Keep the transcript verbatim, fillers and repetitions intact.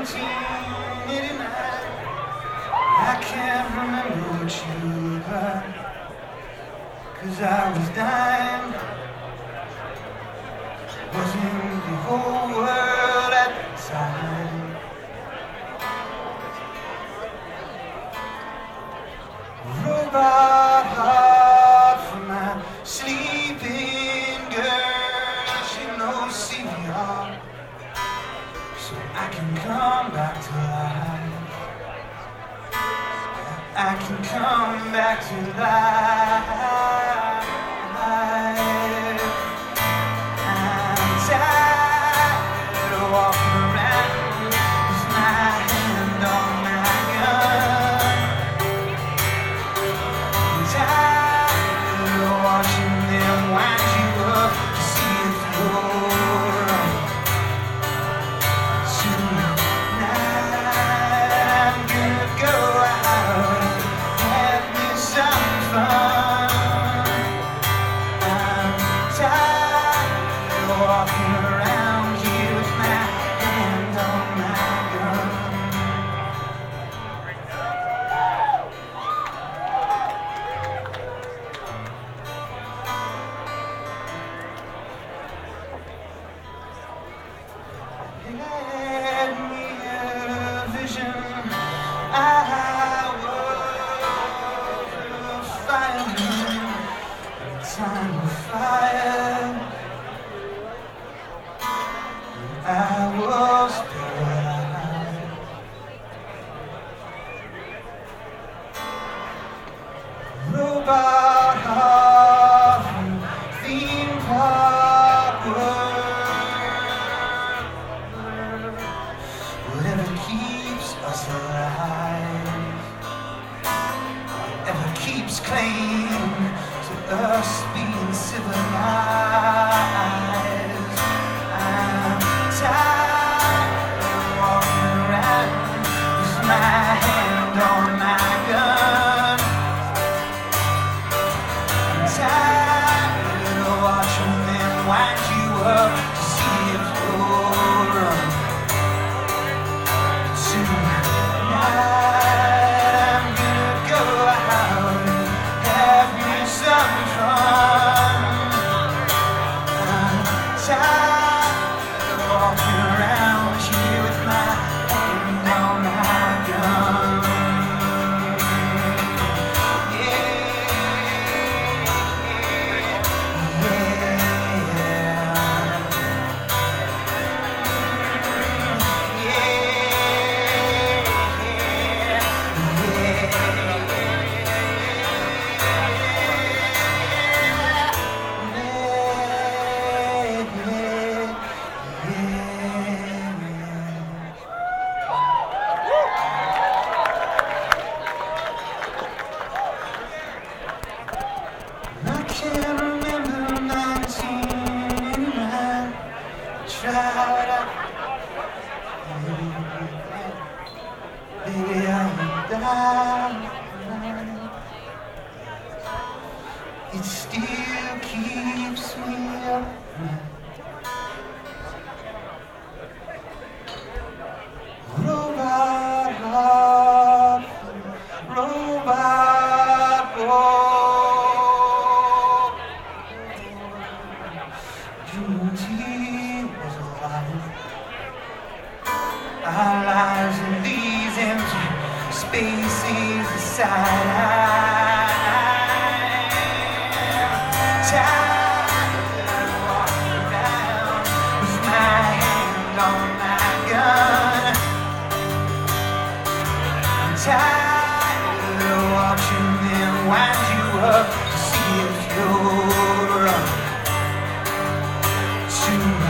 nineteen eighty-nine. I can't remember what you cried, 'cause I was dying. Wasn't the whole world at the time. Robot heart for my sleeping girl. She knows C P R, so I can come back to life. I can come back to life. I'm tired of walking around with my hand on my gun. I'm tired of watching them wind you up to see if you're right. Tonight I'm gonna go out and have me some fun. I'm tired of walking around here with my hand on my gun. Had me a vision. I was a fireman, a time of fire. I was blind. Robot heart from theme park world. Whatever keeps us alive, whatever keeps claim to us being civilized. I'm tired of walking around with my hand on my gun. I'm tired of watching them wind you up to see if you'll run. Tonight I'm gonna go out and have me some fun. I'm tired of walking around here with my hand on my gun. Yeah, I can't remember nineteen eighty-nine. Tried out, baby, I died. It still keeps me up. Robot heart, robot world. Juneteenth was alive. Our lives in these empty spaces aside. Tired of walking around with my hand on my gun. I'm tired of watching them wind you up to see if you'll run. Tonight